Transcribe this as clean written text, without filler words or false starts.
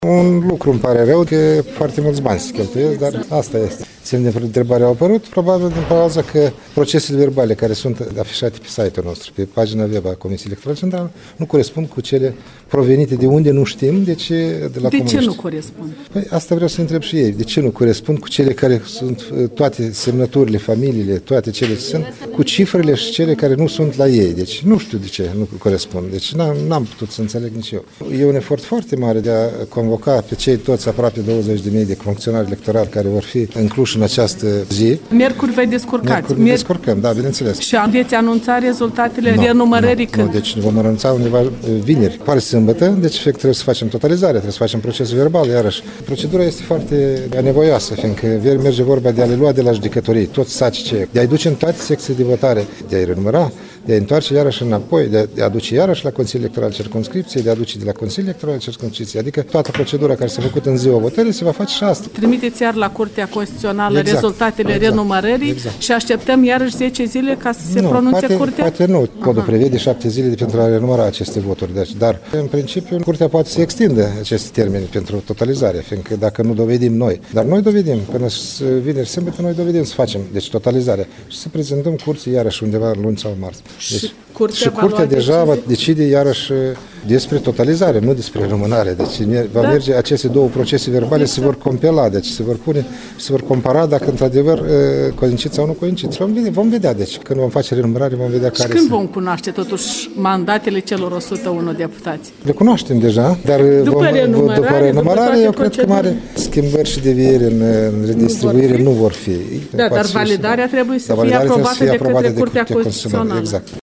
Un lucru îmi pare rău că foarte mulți bani se cheltuiesc, dar asta este. Semne de întrebare au apărut, probabil din cauza că procesele verbale care sunt afișate pe site-ul nostru, pe pagina web a Comisiei Electorale Centrale, nu corespund cu cele provenite de unde nu știm, de la De comuniști. ce nu corespund? Păi asta vreau să întreb și ei. De ce nu corespund cu cele care sunt toate semnăturile, familiile, toate cele ce sunt, cu cifrele și cele care nu sunt la ei. Deci nu știu de ce nu corespund. Deci n-am putut să înțeleg nici eu. E un efort foarte mare de a convoca pe cei toți aproape 20.000 de funcționari electorali care vor fi incluși în această zi. Miercuri vă descurcați. Miercuri ne descurcăm, da, bineînțeles. Și veți anunța rezultatele renumărării când? Nu, deci vom anunța undeva vineri. Pare sâmbătă, deci trebuie să facem totalizare, trebuie să facem procesul verbal, iarăși. Procedura este foarte anevoioasă, fiindcă merge vorba de a le lua de la judecătorii, toți saci ce, de a-i duce în toate secțiile de votare, de a-i renumăra, de a întoarce iarăși înapoi, de a aduce iarăși la Consiliul Electoral Circumscripției, de a aduce de la Consiliul Electoral Circumscripției. Adică toată procedura care s-a făcut în ziua votării se va face și asta. Trimiteți iar la Curtea Constituțională rezultatele renumărării și așteptăm iarăși 10 zile ca să se pronunțe Curtea? Poate nu. Codul prevede 7 zile pentru a renumăra aceste voturi. Deci, dar, în principiu, Curtea poate să extindă aceste termeni pentru totalizare, fiindcă dacă nu dovedim noi. Dar noi dovedim, până vineri sâmbătă, noi dovedim să facem, deci totalizarea. Și să prezentăm curții iarăși undeva luni sau marți. Deci, și Curtea deja va decide iarăși despre totalizare, nu despre rămânare. Deci va merge aceste două procese verbale, se vor compila, deci se vor pune, se vor compara dacă într-adevăr coincid sau nu coincid. Vom vedea, deci când vom face renumărare, vom vedea care. Și când vom cunoaște totuși mandatele celor 101 deputați? Le cunoaștem deja, dar după renumărare eu cred că mare schimbări și devieri în redistribuire nu vor fi. Da, dar validarea trebuie să fie aprobată de către Curtea Constituțională. Exact.